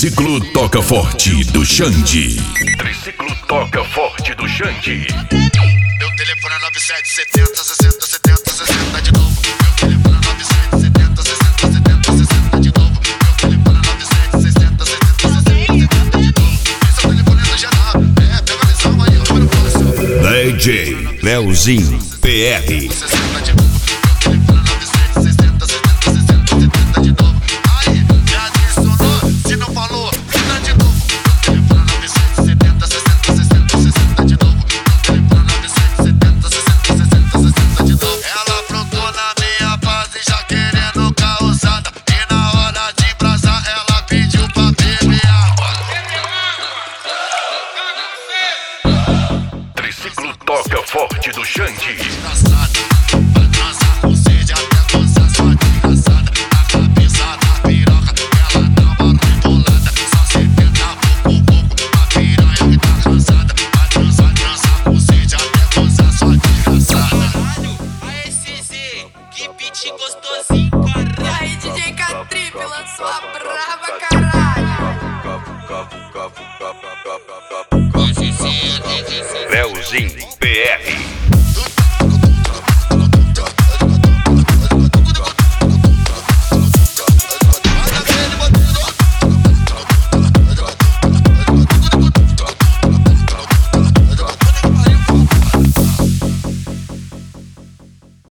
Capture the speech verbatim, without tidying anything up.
Triciclo Toca Forte do Xande. Triciclo Toca Forte do Xande. Meu telefone é nove sete setenta, sessenta, setenta, sessenta de novo. Meu telefone é nove sete setenta, sessenta, setenta, sessenta de novo. Meu telefone é nove sete sessenta, setenta, sessenta de novo. Esse é o telefone do geral. É, pega a visão aí, o número próximo. D J Leozinho P R. sessenta de novo. Meu telefone é nove sete sessenta, setenta, sessenta, setenta de novo. Aí, já adicionou, se não falou, fita de novo. Meu telefone é nove sete setenta, sessenta, sessenta, sessenta de novo. Meu telefone é nove sete setenta, sessenta, sessenta, sessenta de novo. Ela aprontou na minha base já querendo causada. E na hora de brasar ela pediu pra beber água. Triciclo Toca Forte do Xande. Desgraçada, vai transar com sede até gozar sua desgraçada. Na cabeça da piroca ela dá uma rebolada. Só setenta pouco pouco pra piranha que tá cansada. Vai transar, vai transar com sede até gozar sua desgraçada. Aê, C Z, que beat gostosinho, caralho. E aí, D J Catripe, lançou a brava, caralho. Hoje sim, a D J Leozinho